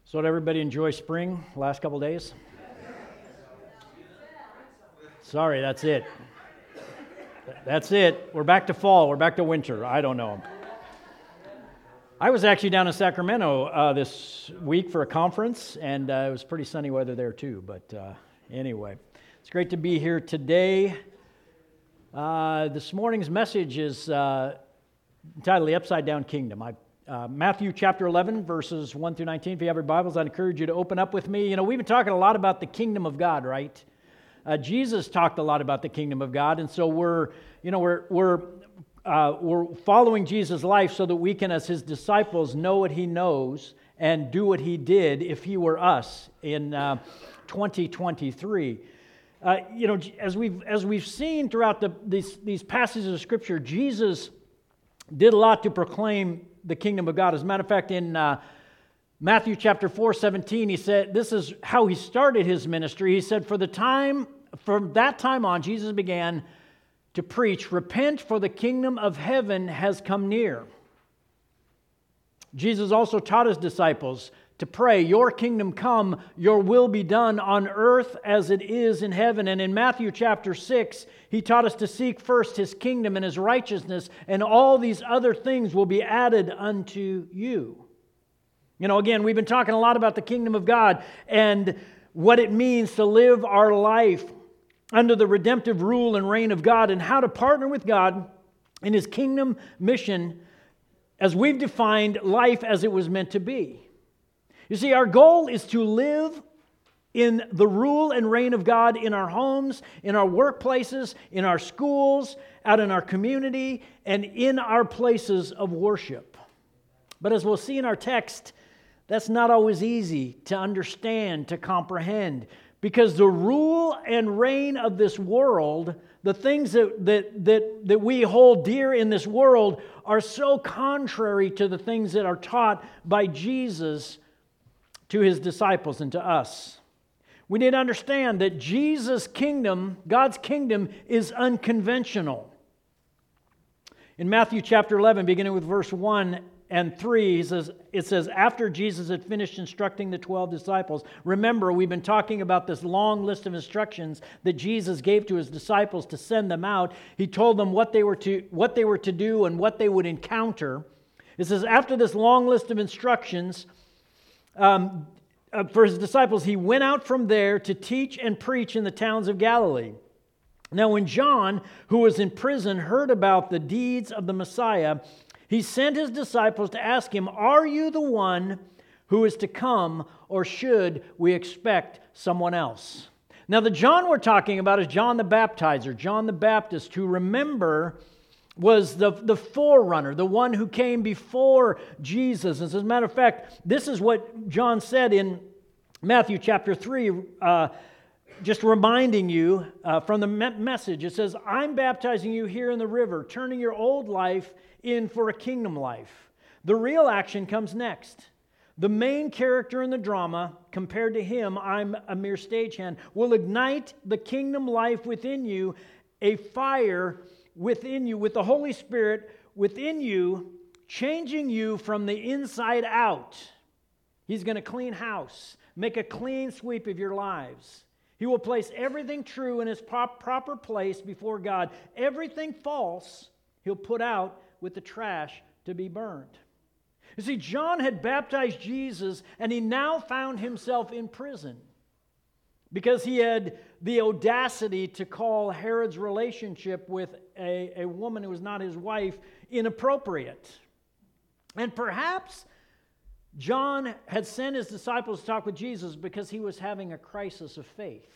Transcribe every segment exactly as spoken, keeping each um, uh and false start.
So did everybody enjoy spring last couple days? Sorry, that's it. That's it. We're back to fall. We're back to winter. I don't know. I was actually down in Sacramento uh, this week for a conference, and uh, it was pretty sunny weather there too. But uh, anyway, it's great to be here today. Uh, this morning's message is uh, entitled The Upside Down Kingdom. I Uh, Matthew chapter eleven, verses one through nineteen. If you have your Bibles, I'd encourage you to open up with me. You know, we've been talking a lot about the kingdom of God, right? Uh, Jesus talked a lot about the kingdom of God, and so we're, you know, we're we're uh, we're following Jesus' life so that we can, as His disciples, know what He knows and do what He did if He were us in uh, twenty twenty-three. Uh, you know, as we've as we've seen throughout the these these passages of Scripture, Jesus did a lot to proclaim the kingdom of God. As a matter of fact, in uh, Matthew chapter four, seventeen, he said, this is how he started his ministry. He said, for the time, from that time on, Jesus began to preach, repent, for the kingdom of heaven has come near. Jesus also taught his disciples to pray, your kingdom come, your will be done on earth as it is in heaven. And in Matthew chapter six, he taught us to seek first his kingdom and his righteousness, and all these other things will be added unto you. You know, again, we've been talking a lot about the kingdom of God and what it means to live our life under the redemptive rule and reign of God, and how to partner with God in his kingdom mission as we've defined life as it was meant to be. You see, our goal is to live in the rule and reign of God in our homes, in our workplaces, in our schools, out in our community, and in our places of worship. But as we'll see in our text, that's not always easy to understand, to comprehend, because the rule and reign of this world, the things that, that, that, that we hold dear in this world, are so contrary to the things that are taught by Jesus to his disciples and to us. We need to understand that Jesus' kingdom, God's kingdom, is unconventional. In Matthew chapter eleven, beginning with verse one and three, he says, it says, after Jesus had finished instructing the twelve disciples, remember, we've been talking about this long list of instructions that Jesus gave to his disciples to send them out. He told them what they were to, what they were to do and what they would encounter. It says, after this long list of instructions, Um, uh, for his disciples, he went out from there to teach and preach in the towns of Galilee. Now, when John, who was in prison, heard about the deeds of the Messiah, he sent his disciples to ask him, are you the one who is to come, or should we expect someone else? Now, the John we're talking about is John the Baptizer, John the Baptist, who, remember, was the, the forerunner, the one who came before Jesus. As a matter of fact, this is what John said in Matthew chapter three, uh, just reminding you uh, from the me- message. It says, I'm baptizing you here in the river, turning your old life in for a kingdom life. The real action comes next. The main character in the drama, compared to him, I'm a mere stagehand, will ignite the kingdom life within you, a fire within you, with the Holy Spirit within you, changing you from the inside out. He's going to clean house, make a clean sweep of your lives. He will place everything true in its prop- proper place before God. Everything false, he'll put out with the trash to be burned. You see, John had baptized Jesus, and he now found himself in prison, because he had the audacity to call Herod's relationship with a, a woman who was not his wife inappropriate. And perhaps John had sent his disciples to talk with Jesus because he was having a crisis of faith.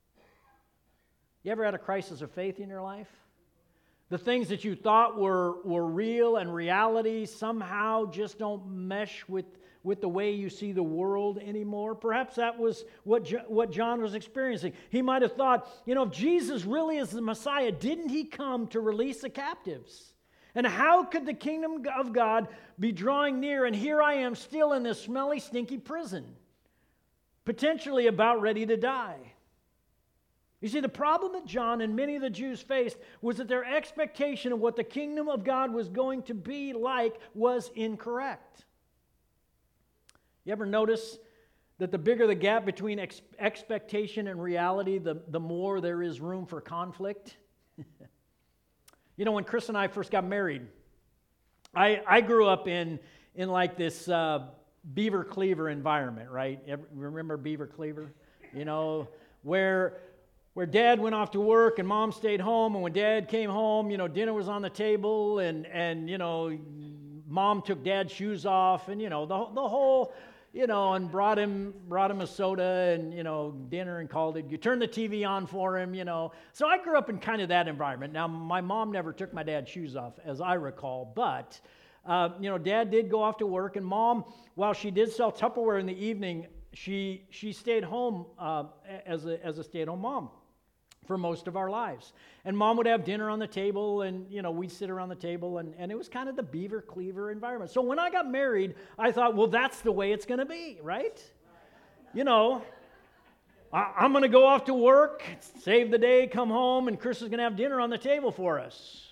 You ever had a crisis of faith in your life? The things that you thought were, were real and reality somehow just don't mesh with with the way you see the world anymore. Perhaps that was what, jo- what John was experiencing. He might have thought, you know, if Jesus really is the Messiah, didn't he come to release the captives? And how could the kingdom of God be drawing near, and here I am still in this smelly, stinky prison, potentially about ready to die? You see, the problem that John and many of the Jews faced was that their expectation of what the kingdom of God was going to be like was incorrect. You ever notice that the bigger the gap between ex- expectation and reality, the, the more there is room for conflict? You know, when Chris and I first got married, I, I grew up in, in like this uh, Beaver Cleaver environment, right? Ever, remember Beaver Cleaver? You know, where... where Dad went off to work and Mom stayed home, and when Dad came home, you know, dinner was on the table, and, and you know, Mom took Dad's shoes off, and, you know, the, the whole, you know, and brought him brought him a soda and, you know, dinner and called it. You turned the T V on for him, you know. So I grew up in kind of that environment. Now, my mom never took my dad's shoes off, as I recall, but, uh, you know, Dad did go off to work, and Mom, while she did sell Tupperware in the evening, she she stayed home uh, as a as a stay-at-home mom for most of our lives. And Mom would have dinner on the table, and, you know, we'd sit around the table, and, and it was kind of the Beaver Cleaver environment. So when I got married, I thought, well, that's the way it's going to be, right? You know, I, I'm going to go off to work, save the day, come home, and Chris is going to have dinner on the table for us.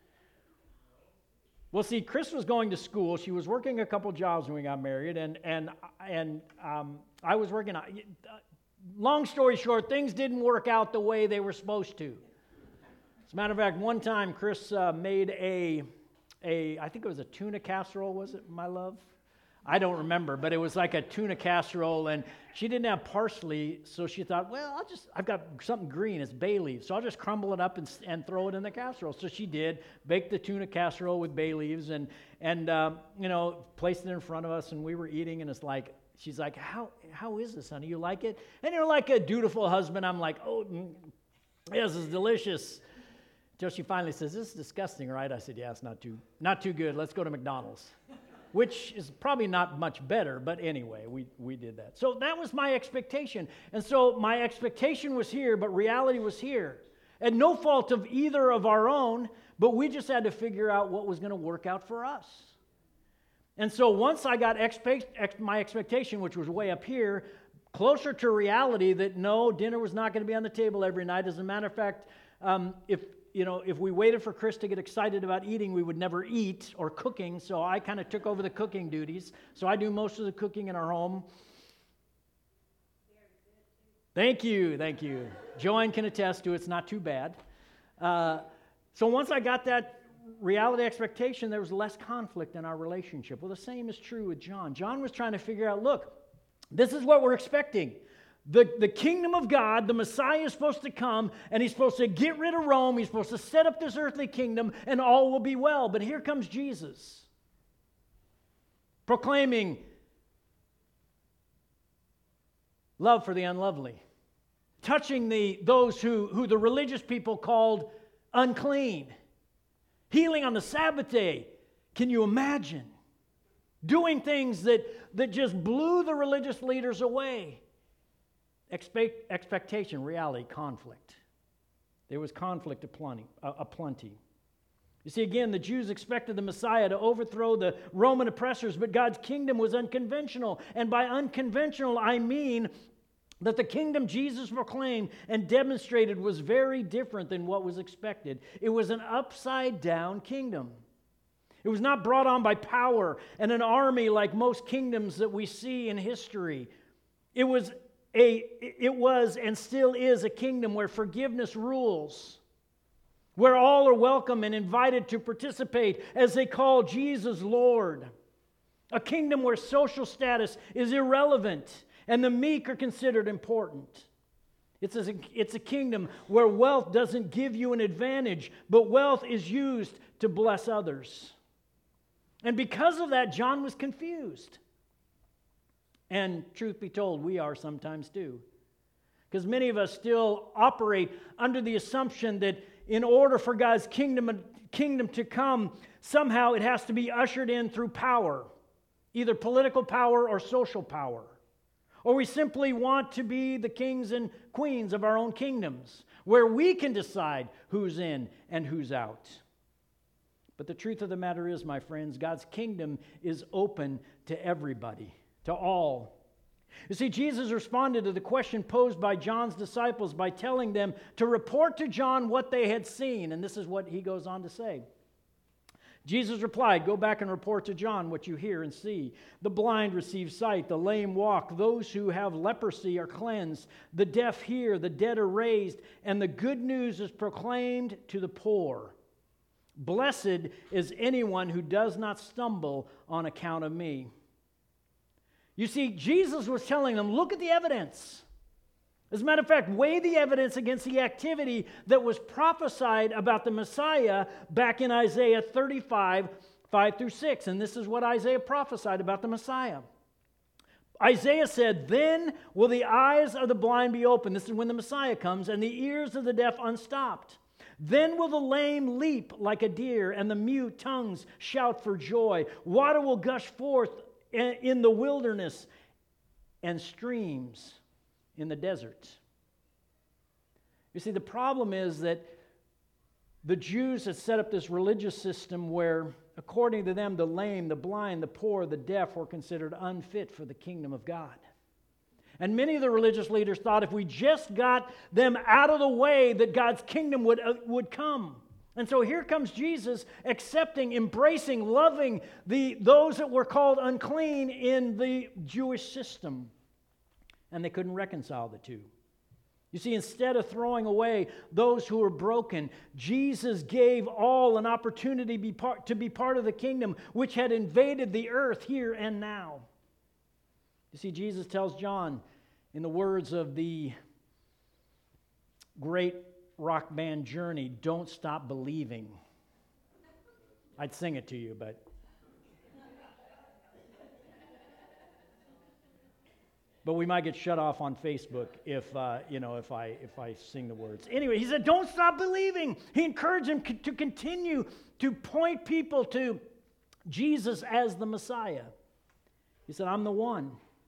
Well, see, Chris was going to school. She was working a couple jobs when we got married, and, and, and um, I was working on... Long story short, things didn't work out the way they were supposed to. As a matter of fact, one time Chris uh, made a, a, I think it was a tuna casserole, was it, my love? I don't remember, but it was like a tuna casserole, and she didn't have parsley, so she thought, well, I'll just, I've got something green, it's bay leaves, so I'll just crumble it up and, and throw it in the casserole. So she did, baked the tuna casserole with bay leaves, and, and um, you know, placed it in front of us, and we were eating, and it's like, she's like, how how is this, honey? You like it? And you're like a dutiful husband. I'm like, oh, mm, yes, this is delicious. Until she finally says, this is disgusting, right? I said, yeah, it's not too, not too good. Let's go to McDonald's, which is probably not much better. But anyway, we, we did that. So that was my expectation. And so my expectation was here, but reality was here. And no fault of either of our own, but we just had to figure out what was going to work out for us. And so once I got expe- ex- my expectation, which was way up here, closer to reality that no, dinner was not going to be on the table every night. As a matter of fact, um, if you know, if we waited for Chris to get excited about eating, we would never eat or cooking. So I kind of took over the cooking duties. So I do most of the cooking in our home. Thank you, thank you. Joanne can attest to it. It's not too bad. Uh, so once I got that reality expectation, there was less conflict in our relationship. Well, the same is true with John. John was trying to figure out, look, this is what we're expecting. The, the kingdom of God, the Messiah is supposed to come, and he's supposed to get rid of Rome. He's supposed to set up this earthly kingdom, and all will be well. But here comes Jesus, proclaiming love for the unlovely, touching the those who, who the religious people called unclean, healing on the Sabbath day. Can you imagine? Doing things that, that just blew the religious leaders away. Expect, expectation, reality, conflict. There was conflict aplenty, aplenty. You see, again, the Jews expected the Messiah to overthrow the Roman oppressors, but God's kingdom was unconventional. And by unconventional, I mean that the kingdom Jesus proclaimed and demonstrated was very different than what was expected. It was an upside-down kingdom. It was not brought on by power and an army like most kingdoms that we see in history. It was a, it was and still is a kingdom where forgiveness rules, where all are welcome and invited to participate as they call Jesus Lord. A kingdom where social status is irrelevant and the meek are considered important. It's a, it's a kingdom where wealth doesn't give you an advantage, but wealth is used to bless others. And because of that, John was confused. And truth be told, we are sometimes too. Because many of us still operate under the assumption that in order for God's kingdom, kingdom to come, somehow it has to be ushered in through power, either political power or social power. Or we simply want to be the kings and queens of our own kingdoms, where we can decide who's in and who's out. But the truth of the matter is, my friends, God's kingdom is open to everybody, to all. You see, Jesus responded to the question posed by John's disciples by telling them to report to John what they had seen. And this is what he goes on to say. Jesus replied, "Go back and report to John what you hear and see. The blind receive sight, the lame walk, those who have leprosy are cleansed, the deaf hear, the dead are raised, and the good news is proclaimed to the poor. Blessed is anyone who does not stumble on account of me." You see, Jesus was telling them, look at the evidence. As a matter of fact, weigh the evidence against the activity that was prophesied about the Messiah back in Isaiah thirty-five, five through six. And this is what Isaiah prophesied about the Messiah. Isaiah said, "Then will the eyes of the blind be opened." This is when the Messiah comes, "and the ears of the deaf unstopped. Then will the lame leap like a deer, and the mute tongues shout for joy. Water will gush forth in the wilderness, and streams in the desert." You see, the problem is that the Jews had set up this religious system where, according to them, the lame, the blind, the poor, the deaf were considered unfit for the kingdom of God. And many of the religious leaders thought if we just got them out of the way, that God's kingdom would, uh, would come. And so here comes Jesus accepting, embracing, loving the, those that were called unclean in the Jewish system. And they couldn't reconcile the two. You see, instead of throwing away those who were broken, Jesus gave all an opportunity be part, to be part of the kingdom which had invaded the earth here and now. You see, Jesus tells John, in the words of the great rock band Journey, "Don't stop believing." I'd sing it to you, but but we might get shut off on Facebook if uh, you know if I if I sing the words. Anyway, he said, "Don't stop believing." He encouraged him to continue to point people to Jesus as the Messiah. He said, "I'm the one."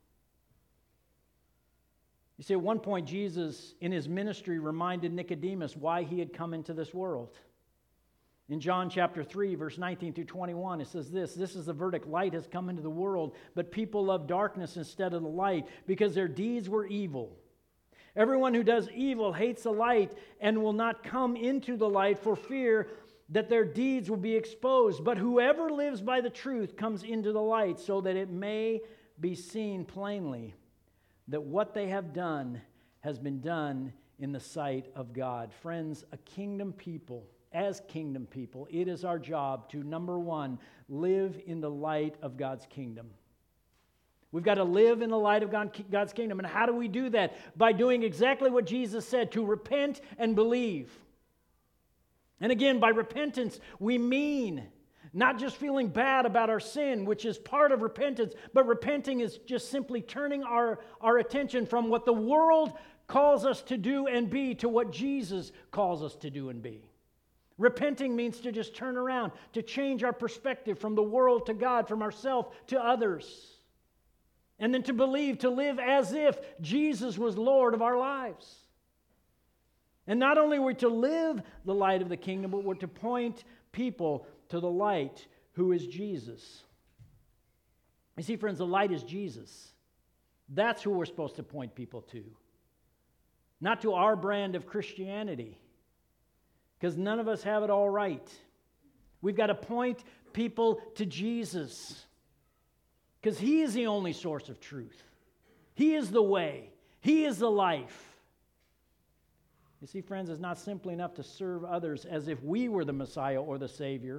You see, at one point, Jesus, in his ministry, reminded Nicodemus why he had come into this world. In John chapter three, verse nineteen through twenty-one, it says this, "This is the verdict. Light has come into the world, but people love darkness instead of the light, because their deeds were evil. Everyone who does evil hates the light and will not come into the light for fear that their deeds will be exposed. But whoever lives by the truth comes into the light, so that it may be seen plainly that what they have done has been done in the sight of God." Friends, a kingdom people, as kingdom people, it is our job to, number one, live in the light of God's kingdom. We've got to live in the light of God's kingdom. And how do we do that? By doing exactly what Jesus said, to repent and believe. And again, by repentance, we mean not just feeling bad about our sin, which is part of repentance, but repenting is just simply turning our, our attention from what the world calls us to do and be to what Jesus calls us to do and be. Repenting means to just turn around, to change our perspective from the world to God, from ourselves to others. And then to believe, to live as if Jesus was Lord of our lives. And not only are we to live the light of the kingdom, but we're to point people to the light, who is Jesus. You see, friends, the light is Jesus. That's who we're supposed to point people to. Not to our brand of Christianity, because none of us have it all right. We've got to point people to Jesus, because He is the only source of truth. He is the way. He is the life. You see, friends, it's not simply enough to serve others as if we were the Messiah or the Savior.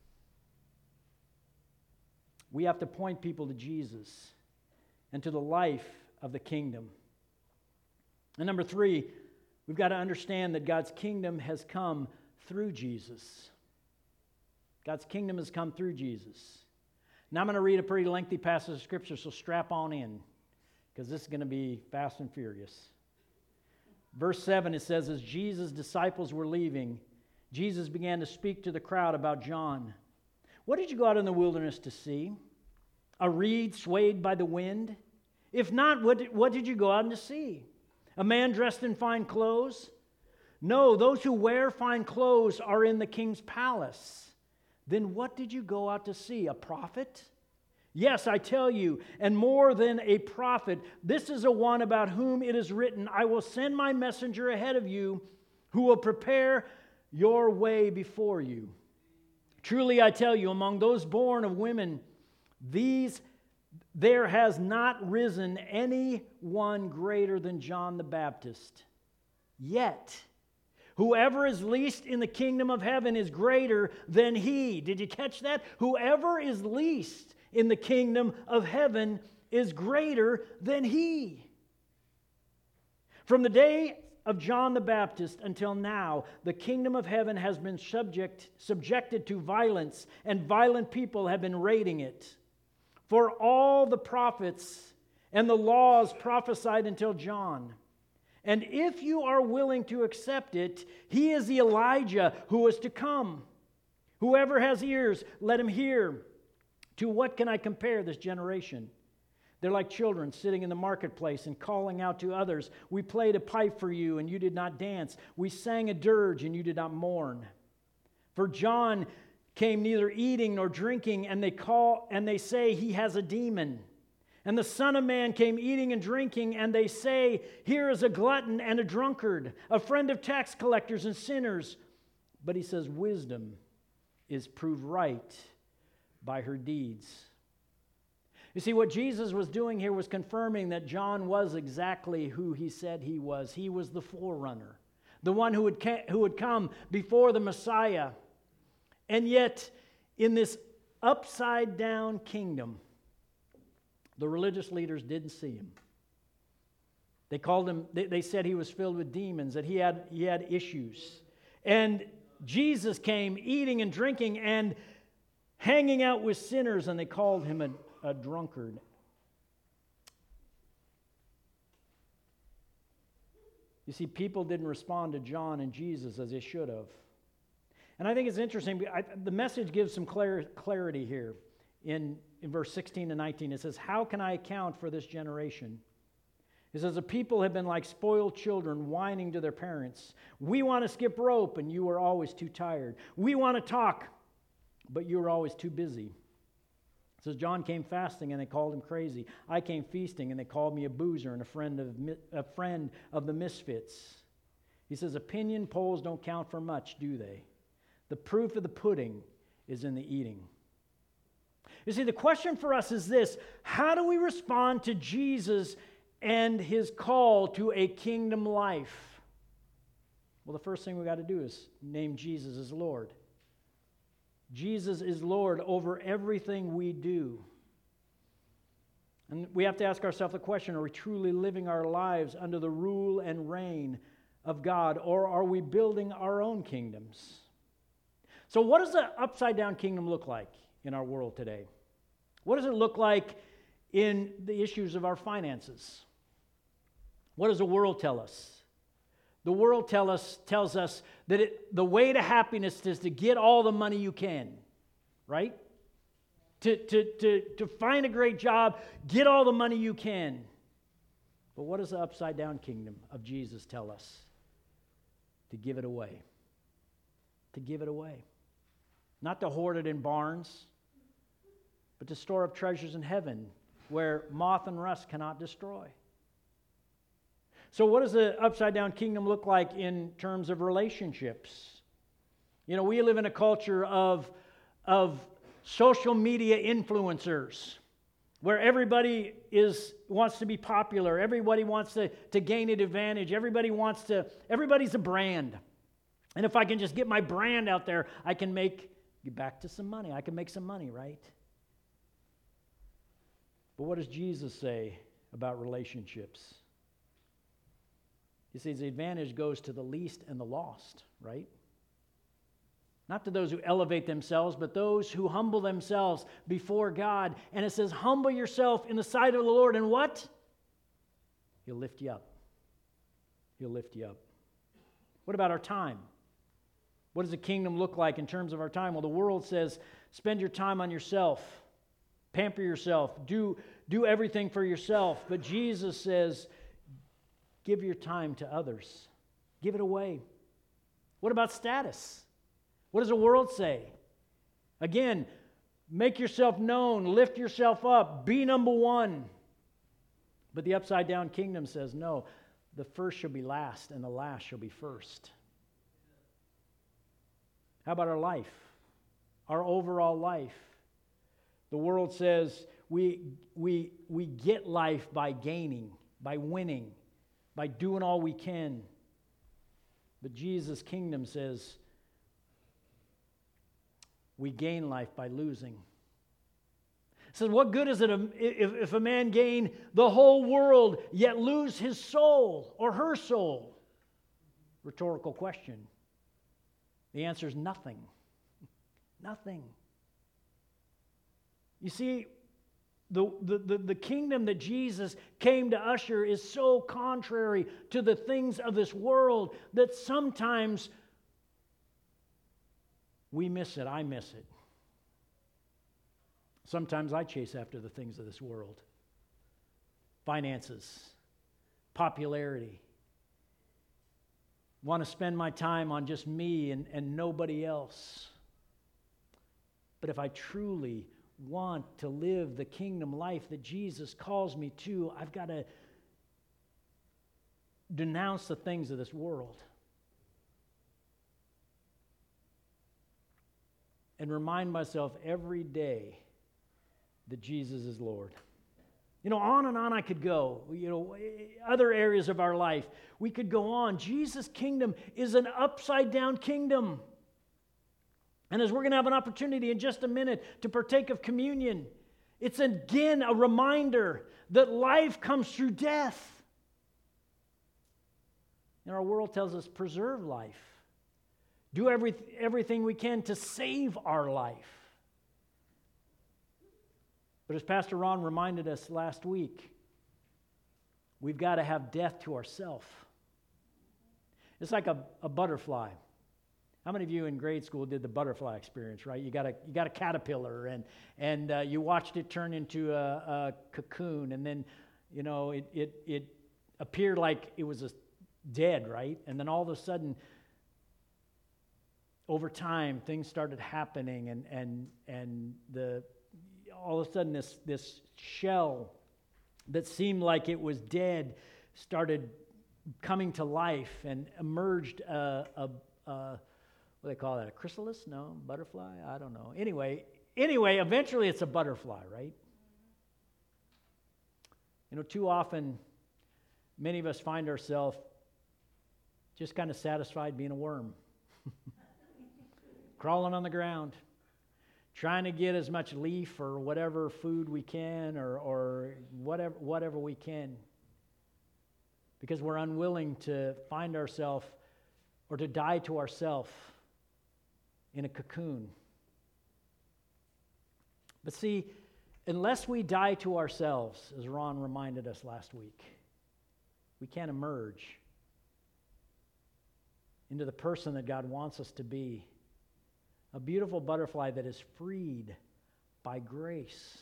We have to point people to Jesus and to the life of the kingdom. And number three, we've got to understand that God's kingdom has come through Jesus. God's kingdom has come through Jesus. Now I'm going to read a pretty lengthy passage of Scripture, so strap on in, because this is going to be fast and furious. Verse seven, it says, "As Jesus' disciples were leaving, Jesus began to speak to the crowd about John. 'What did you go out in the wilderness to see? A reed swayed by the wind? If not, what did, what did you go out to see? A man dressed in fine clothes? No, those who wear fine clothes are in the king's palace. Then what did you go out to see? A prophet? Yes, I tell you, and more than a prophet. This is a one about whom it is written, I will send my messenger ahead of you, who will prepare your way before you. Truly I tell you, among those born of women, these there has not risen any one greater than John the Baptist. Yet, whoever is least in the kingdom of heaven is greater than he. Did you catch that? Whoever is least in the kingdom of heaven is greater than he. From the day of John the Baptist until now, the kingdom of heaven has been subject, subjected to violence, and violent people have been raiding it. For all the prophets and the laws prophesied until John. And if you are willing to accept it, he is the Elijah who is to come. Whoever has ears, let him hear. To what can I compare this generation? They're like children sitting in the marketplace and calling out to others, "We played a pipe for you, and you did not dance. We sang a dirge, and you did not mourn." For John came neither eating nor drinking, and they call and they say he has a demon. And the Son of Man came eating and drinking, and they say, "Here is a glutton and a drunkard, a friend of tax collectors and sinners." But he says, "Wisdom is proved right by her deeds." You see, what Jesus was doing here was confirming that John was exactly who he said he was. He was the forerunner, the one who would, ca- who would come before the Messiah. And yet, in this upside-down kingdom, the religious leaders didn't see him. They called him, they, they said he was filled with demons, that he had, he had issues. And Jesus came eating and drinking and hanging out with sinners, and they called him a, a drunkard. You see, people didn't respond to John and Jesus as they should have. And I think it's interesting. I, the message gives some clar- clarity here in, in verse sixteen and nineteen. It says, "How can I account for this generation?" It says, "The people have been like spoiled children whining to their parents. We want to skip rope, and you are always too tired. We want to talk, but you are always too busy." It says, "John came fasting, and they called him crazy. I came feasting, and they called me a boozer and a friend of, a friend of the misfits." He says, "Opinion polls don't count for much, do they? The proof of the pudding is in the eating." You see, the question for us is this: how do we respond to Jesus and his call to a kingdom life? Well, the first thing we got to do is name Jesus as Lord. Jesus is Lord over everything we do. And we have to ask ourselves the question, are we truly living our lives under the rule and reign of God, or are we building our own kingdoms? So what does the upside-down kingdom look like in our world today? What does it look like in the issues of our finances? What does the world tell us? The world tell us, tells us that it, the way to happiness is to get all the money you can, right? To, to, to, to find a great job, get all the money you can. But what does the upside-down kingdom of Jesus tell us? To give it away. To give it away. Not to hoard it in barns, but to store up treasures in heaven where moth and rust cannot destroy. So what does the upside-down kingdom look like in terms of relationships? You know, we live in a culture of, of social media influencers where everybody is wants to be popular. Everybody wants to, to gain an advantage. Everybody wants to, everybody's a brand. And if I can just get my brand out there, I can make, get back to some money. I can make some money, right? But what does Jesus say about relationships? He says the advantage goes to the least and the lost, right? Not to those who elevate themselves, but those who humble themselves before God. And it says, humble yourself in the sight of the Lord, and what? He'll lift you up. He'll lift you up. What about our time? What does the kingdom look like in terms of our time? Well, the world says, spend your time on yourself. Pamper yourself. Do, do everything for yourself. But Jesus says, give your time to others. Give it away. What about status? What does the world say? Again, make yourself known. Lift yourself up. Be number one. But the upside-down kingdom says, no, the first shall be last, and the last shall be first. How about our life? our overall life. The world says we, we, we get life by gaining, by winning, by doing all we can. But Jesus' kingdom says we gain life by losing. It says, what good is it if, if a man gain the whole world yet lose his soul or her soul? Rhetorical question. The answer is nothing. Nothing. You see, the, the, the, the kingdom that Jesus came to usher is so contrary to the things of this world that sometimes we miss it. I miss it. Sometimes I chase after the things of this world. Finances, popularity. Want to spend my time on just me and, and nobody else. But if I truly want to live the kingdom life that Jesus calls me to, I've got to denounce the things of this world and remind myself every day that Jesus is Lord. You know, on and on I could go. You know, other areas of our life, we could go on. Jesus' kingdom is an upside-down kingdom. And as we're going to have an opportunity in just a minute to partake of communion, it's again a reminder that life comes through death. And our world tells us preserve life. Do every, everything we can to save our life. But as Pastor Ron reminded us last week, we've got to have death to ourselves. It's like a, a butterfly. How many of you in grade school did the butterfly experience, right? You got a, you got a caterpillar, and, and uh, you watched it turn into a, a cocoon, and then, you know, it, it, it appeared like it was a dead, right? And then all of a sudden, over time, things started happening, and, and, and the all of a sudden this, this shell that seemed like it was dead started coming to life and emerged a, a, a what do they call that, a chrysalis? No, butterfly? I don't know. Anyway, anyway, eventually it's a butterfly, right? You know, too often, many of us find ourselves just kind of satisfied being a worm. Crawling on the ground, trying to get as much leaf or whatever food we can, or, or whatever, whatever we can, because we're unwilling to find ourselves or to die to ourselves in a cocoon. But see, unless we die to ourselves, as Ron reminded us last week, we can't emerge into the person that God wants us to be. A beautiful butterfly that is freed by grace.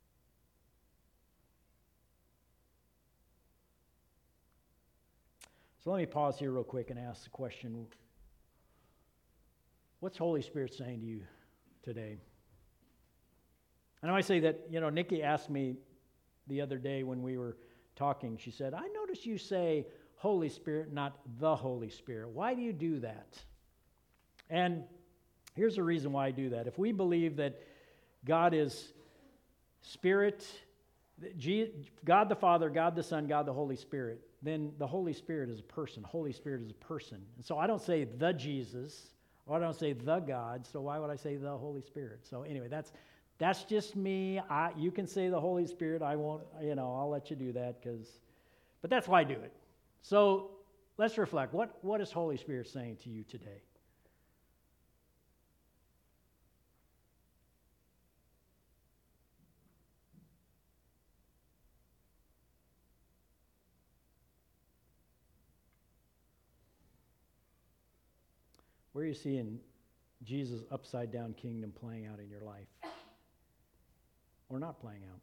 So let me pause here real quick and ask the question, what's Holy Spirit saying to you today? And I might say that, you know, Nikki asked me the other day when we were talking, she said, I notice you say Holy Spirit, not the Holy Spirit. Why do you do that? And here's the reason why I do that. If we believe that God is Spirit, God the Father, God the Son, God the Holy Spirit, then the Holy Spirit is a person. Holy Spirit is a person. And so I don't say the Jesus, or I don't say the God, so why would I say the Holy Spirit? So anyway, that's that's just me. I, you can say the Holy Spirit. I won't, you know, I'll let you do that, because, but that's why I do it. So let's reflect. What, what is Holy Spirit saying to you today? Where are you seeing Jesus' upside-down kingdom playing out in your life? Or not playing out?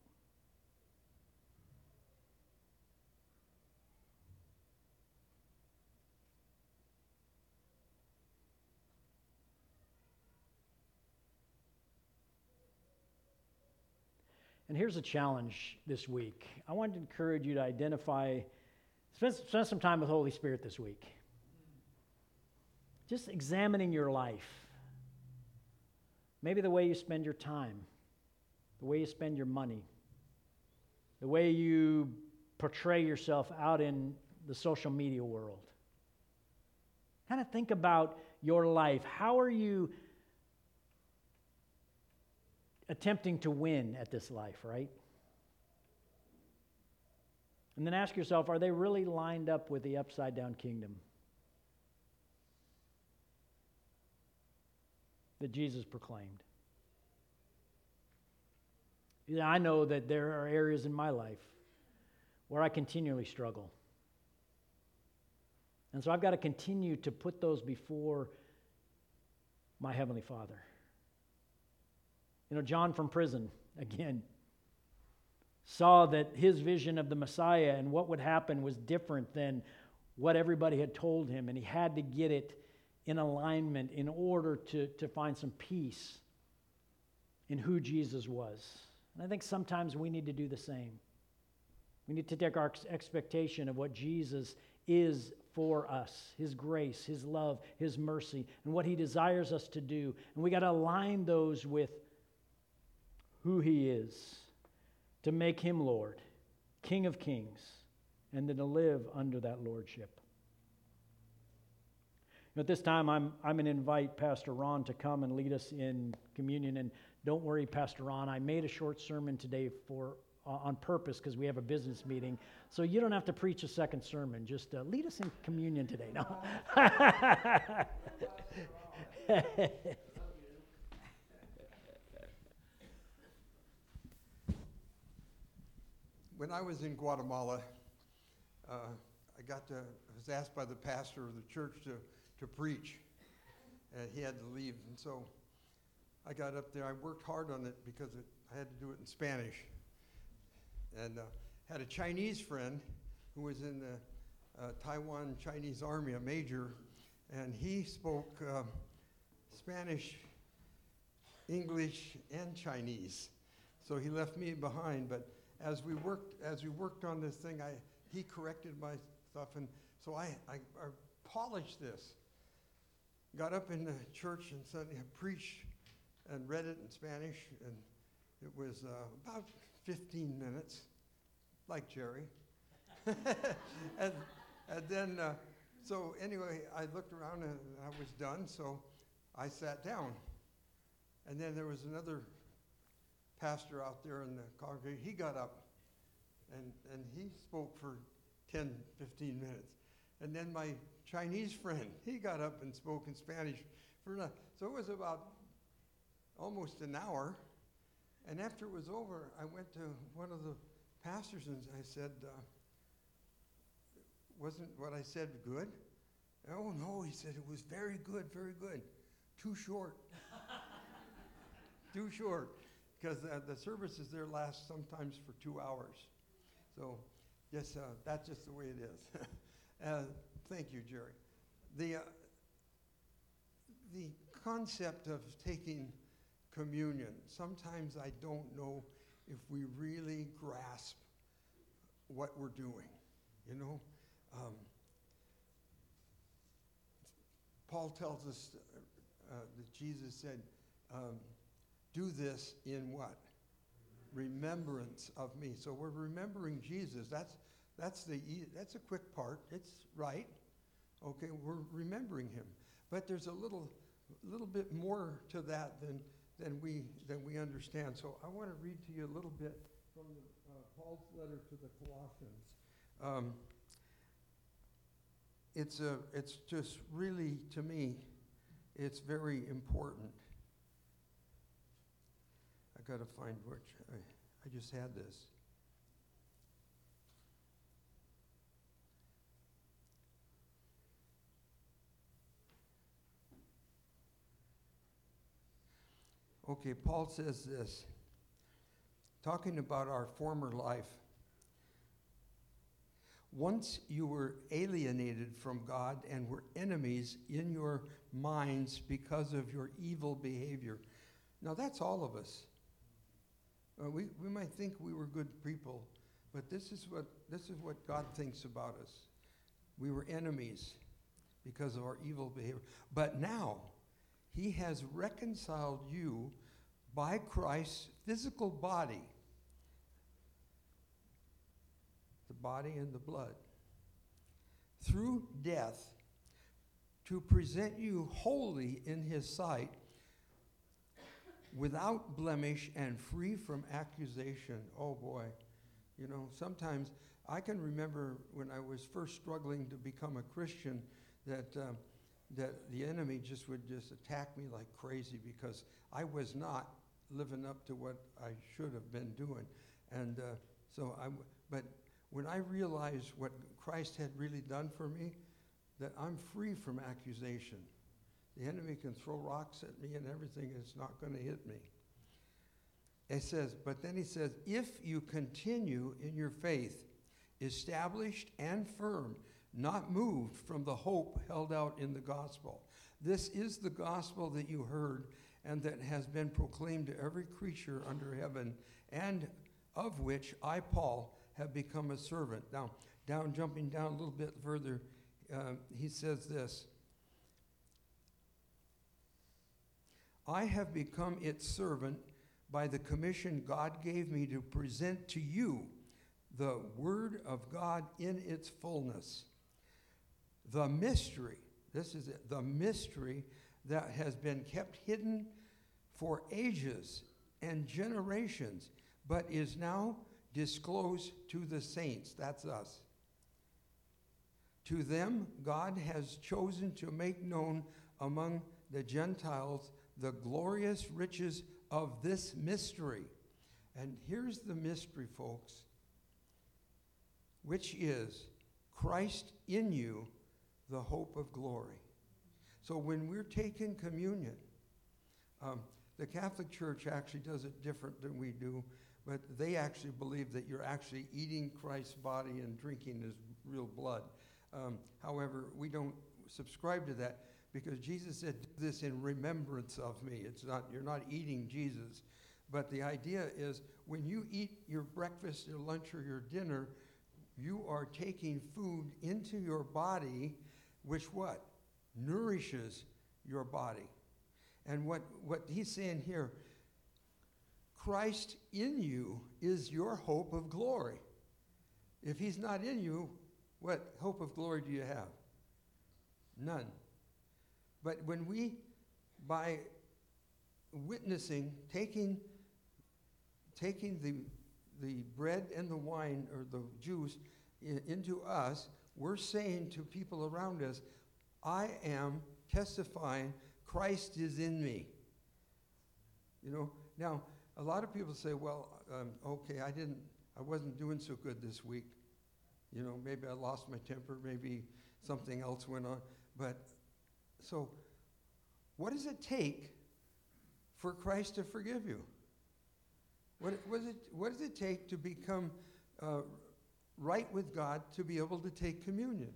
And here's a challenge this week. I want to encourage you to identify, spend, spend some time with Holy Spirit this week. Just examining your life. Maybe the way you spend your time, the way you spend your money, the way you portray yourself out in the social media world. Kind of think about your life. How are you attempting to win at this life, right? And then ask yourself, are they really lined up with the upside-down kingdom that Jesus proclaimed? I know that there are areas in my life where I continually struggle. And so I've got to continue to put those before my Heavenly Father. You know, John from prison, again, saw that his vision of the Messiah and what would happen was different than what everybody had told him, and he had to get it in alignment in order to, to find some peace in who Jesus was. And I think sometimes we need to do the same. We need to take our expectation of what Jesus is for us, his grace, his love, his mercy, and what he desires us to do. And we got to align those with who he is, to make him Lord, King of Kings, and then to live under that lordship. At this time, I'm, I'm going to invite Pastor Ron to come and lead us in communion. And don't worry, Pastor Ron, I made a short sermon today for uh, on purpose because we have a business meeting. So you don't have to preach a second sermon. Just uh, lead us in communion today. No. When I was in Guatemala, uh, I got to, I was asked by the pastor of the church to, to preach, and he had to leave. And so I got up there. I worked hard on it because it, I had to do it in Spanish. And uh, had a Chinese friend who was in the uh, Taiwan Chinese Army, a major, and he spoke uh, Spanish, English, and Chinese. So he left me behind, but as we worked as we worked on this thing, I he corrected my stuff, and so I, I, I polished this. Got up in the church and suddenly I preached and read it in Spanish, and it was uh, about fifteen minutes, like Jerry. and and then uh, so anyway, I looked around and I was done, so I sat down, and then there was another pastor out there in the congregation. He got up and, and he spoke for ten, fifteen minutes. And then my Chinese friend, he got up and spoke in Spanish for a, so it was about almost an hour. And after it was over, I went to one of the pastors and I said, uh, wasn't what I said good? Oh no, he said, it was very good, very good. Too short. Too short. Because uh, the services there last sometimes for two hours. So yes, uh, that's just the way it is. uh, thank you, Jerry. The, uh, the concept of taking communion, sometimes I don't know if we really grasp what we're doing, you know? Um, Paul tells us uh, that Jesus said, um, do this in what? Remembrance of me. So we're remembering Jesus. That's that's the that's a quick part. It's right. Okay, we're remembering him. But there's a little little bit more to that than than we than we understand. So I want to read to you a little bit from the, uh, Paul's letter to the Colossians. Um, it's a it's just really, to me, it's very important. I got to find which. I, I just had this. Okay, Paul says this, talking about our former life. Once you were alienated from God and were enemies in your minds because of your evil behavior. Now that's all of us. Uh, we, we might think we were good people, but this is what this is what God thinks about us. We were enemies because of our evil behavior. But now, he has reconciled you by Christ's physical body, the body and the blood, through death, to present you holy in his sight, without blemish and free from accusation. Oh boy, you know, sometimes I can remember when I was first struggling to become a Christian that um, that the enemy just would just attack me like crazy because I was not living up to what I should have been doing. And uh, so I, but when I realized what Christ had really done for me, that I'm free from accusation. The enemy can throw rocks at me and everything, and it's not going to hit me. It says, but then he says, if you continue in your faith, established and firm, not moved from the hope held out in the gospel. This is the gospel that you heard and that has been proclaimed to every creature under heaven, and of which I, Paul, have become a servant. Now, down, jumping down a little bit further, uh, he says this, I have become its servant by the commission God gave me to present to you the word of God in its fullness. The mystery, this is it, the mystery that has been kept hidden for ages and generations, but is now disclosed to the saints. That's us. To them, God has chosen to make known among the Gentiles the glorious riches of this mystery. And here's the mystery, folks, which is Christ in you, the hope of glory. So when we're taking communion, um, the Catholic Church actually does it different than we do, but they actually believe that you're actually eating Christ's body and drinking his real blood. Um, however, we don't subscribe to that because Jesus said, do this in remembrance of me. It's not, you're not eating Jesus. But the idea is when you eat your breakfast, your lunch, or your dinner, you are taking food into your body, which what? Nourishes your body. And what, what he's saying here, Christ in you is your hope of glory. If he's not in you, what hope of glory do you have? None. But when we, by witnessing, taking, taking the, the bread and the wine or the juice i- into us, we're saying to people around us, I am testifying Christ is in me. You know, now a lot of people say, well, um, okay, I didn't, I wasn't doing so good this week. You know, maybe I lost my temper, maybe something else went on. But so what does it take for Christ to forgive you? What, what, does, it, what does it take to become uh, right with God to be able to take communion?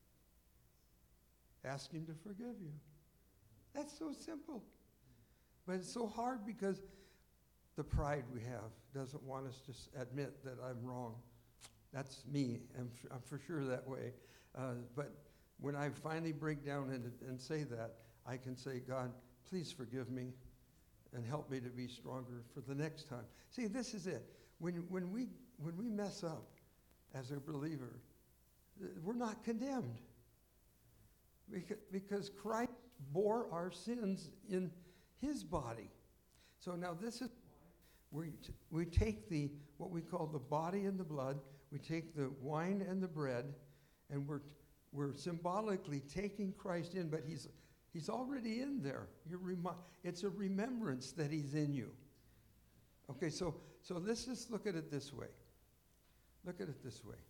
Ask him to forgive you. That's so simple. But it's so hard because the pride we have doesn't want us to s- admit that I'm wrong. That's me. I'm, f- I'm for sure that way. Uh, but when I finally break down and, and say that, I can say, God, please forgive me and help me to be stronger for the next time. See, this is it. When, when, we, when we mess up as a believer, th- we're not condemned. Beca- Because Christ bore our sins in his body. So now this is why we, t- we take the, what we call the body and the blood, we take the wine and the bread, and we're, t- we're symbolically taking Christ in, but he's, he's already in there. You're remi- it's a remembrance that he's in you. Okay, so, so let's just look at it this way. Look at it this way.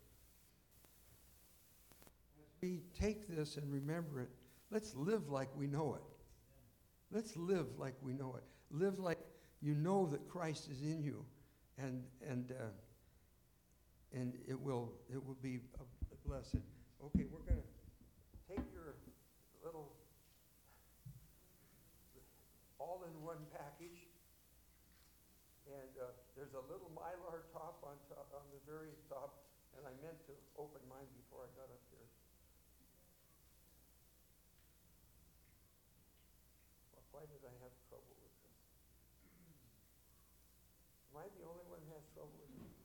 We take this and remember it. Let's live like we know it. Let's live like we know it. Live like you know that Christ is in you, and and uh, and it will it will be a blessed. Okay, we're gonna take your little all-in-one package, and uh, there's a little Mylar top on top on the very top, and I meant to open mine before I got up here. Why Am I the only one who has trouble with it?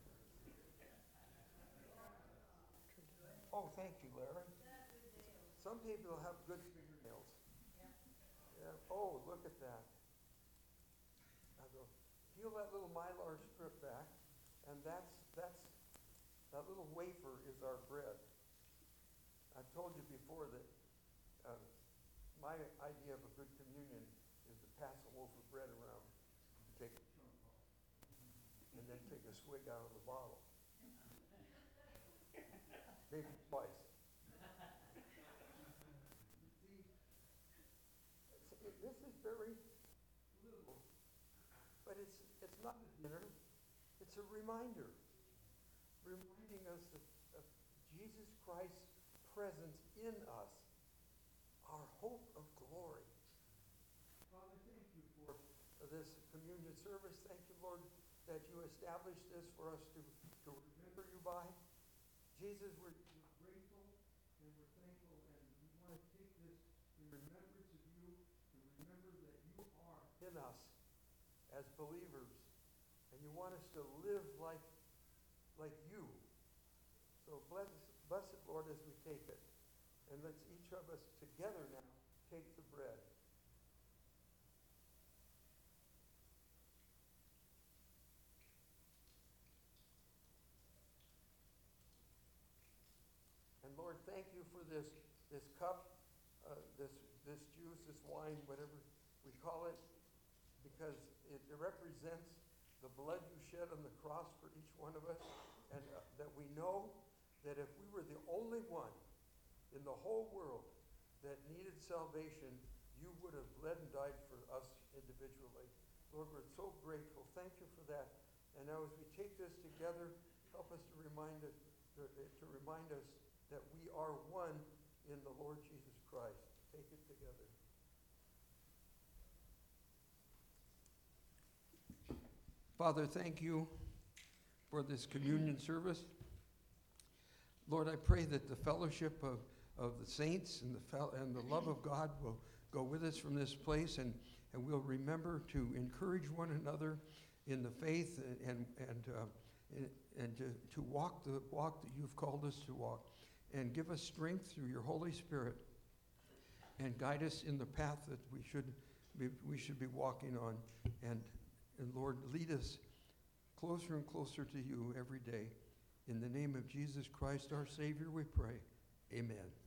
Oh, thank you, Larry. Some people have good fingernails. Yeah. Oh, look at that. I go, peel that little mylar strip back, and that's that's that little wafer is our bread. I've told you before that uh, my idea of a good communion is to pass a loaf of bread around, take a chunk off, and then take a swig out of the bottle. Maybe twice. See, this is very little, but it's it's not a dinner. It's a reminder, reminding us of, of Jesus Christ's presence in us, our hope of glory. Father, thank you for this communion service. Thank you, Lord, that you established this for us to, to remember you by. Jesus, we're grateful and we're thankful, and we want to take this in remembrance of you, and remember that you are in us as believers, and you want us to live like, like you. So bless, bless it, Lord, as we take it. And let's each of us together now take the bread. And Lord, thank you for this, this cup, uh, this, this juice, this wine, whatever we call it, because it, it represents the blood you shed on the cross for each one of us, and uh, that we know that if we were the only one in the whole world that needed salvation, you would have bled and died for us individually. Lord, we're so grateful. Thank you for that. And now as we take this together, help us to remind us, to, to remind us that we are one in the Lord Jesus Christ. Take it together. Father, thank you for this communion service. Lord, I pray that the fellowship of, of the saints and the fel- and the love of God will go with us from this place, and, and we'll remember to encourage one another in the faith and and and, uh, and, and to, to walk the walk that you've called us to walk, and give us strength through your Holy Spirit, and guide us in the path that we should be, we should be walking on, and and Lord, lead us closer and closer to you every day. In the name of Jesus Christ, our Savior, we pray. Amen.